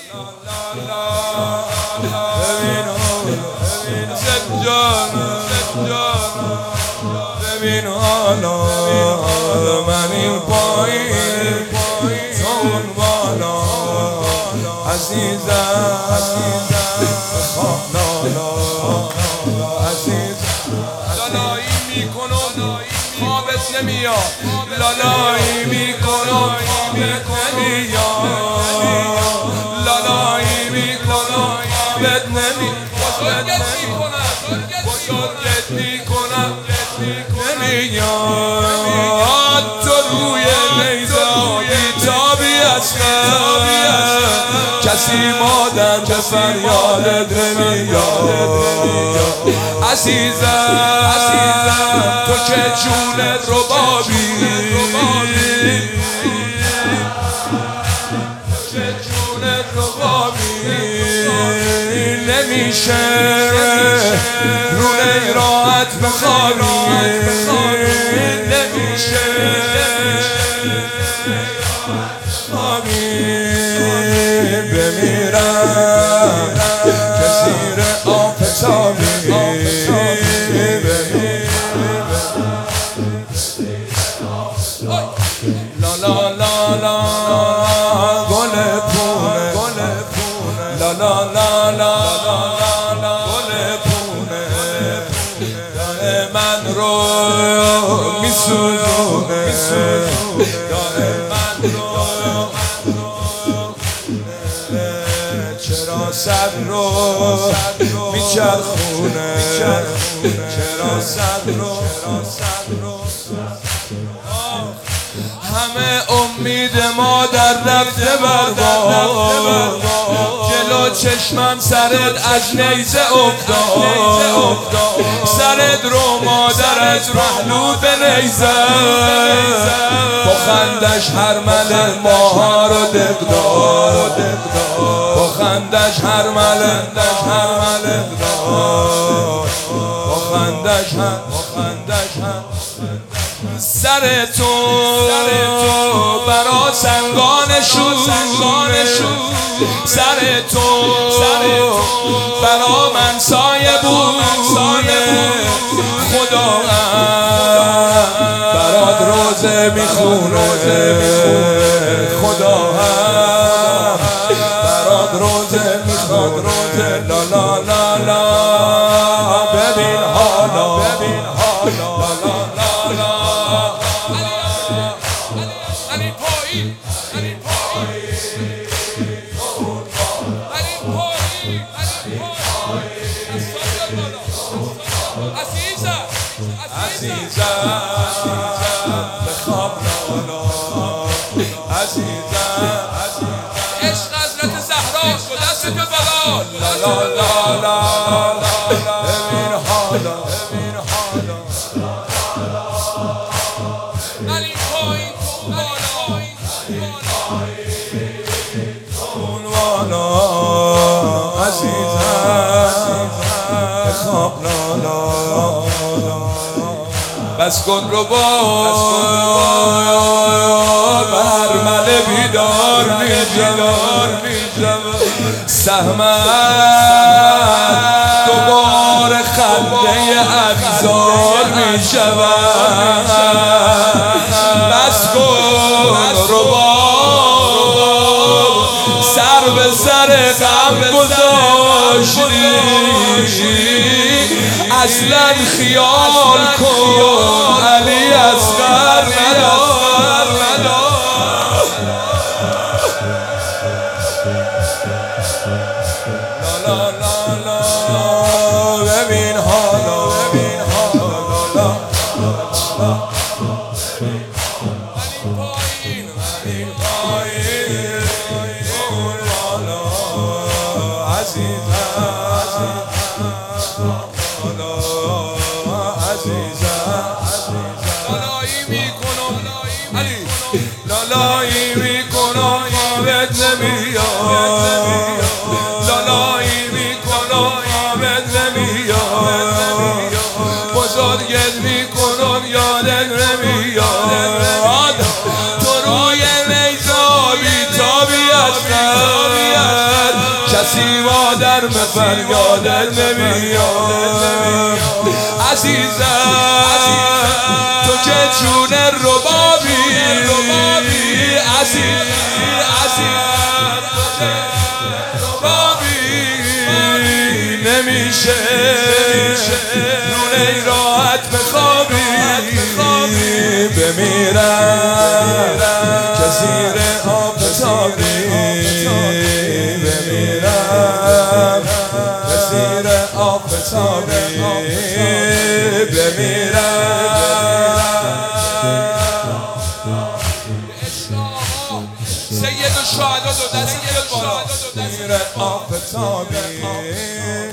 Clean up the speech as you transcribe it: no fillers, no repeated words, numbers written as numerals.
ببین ببین حالا من این پایین تو اون بالا عزیزم بخواب لالا عزیزم لالایی میکنم خوابت نمیاد لالایی میکنم خوابت نمیاد لالایی میکنم خوابت نمیاد بزرگت میکنم نمیاد تو روی نیزه بیتابی هستم کسی مادر به فریادت نمیاد عزیزم تو که جون ربابی نمیشه رو راحت بخوابی نمیشه بمیرم که زیر آفتابی لا لا لا لا گل پونه لا لا لا لا گل پونه من رو میسوزونه من رو چرا سر رو میچرخونه چرا سر رو همه امید ما در رفته برباد جلو چشمم سرت از نیزه افتاد سرت رو مادرت پهلو به نیزه با خندش هر مله ماها رو دقداد با خندش هر مله با خندش سر تو برا سنگان شونه سر تو برا من سایه بونه خدا برات روزه میخونه خدا برات روزه میخونه لا لا لا لا ببین حالا عزیزم بخواب لالا عزیزم عشق حضرت زهرا و دست به بلا لا لا لا لا ببین حالا علی پایین اون بالا عزیزم بخواب لالا بس کن رو با بر مله بیدار میشم سهمت دوباره خنده افزار میشود بس کن رو با سر به سر غم گذاشتی اصلا خیال کن علی اصغر ندار لا لا لا ببین حالا علی پایین عزیزم نسیما در فریادت نمیاد عزیزم تو که چون ربابی عزیز ربابی نمیشه نونه راحت بخوابی بمیرم که زیر آفتابی بمیرم که زیر آفتابی سید الشهدا دو دست بیاد بالا زیر آفتابی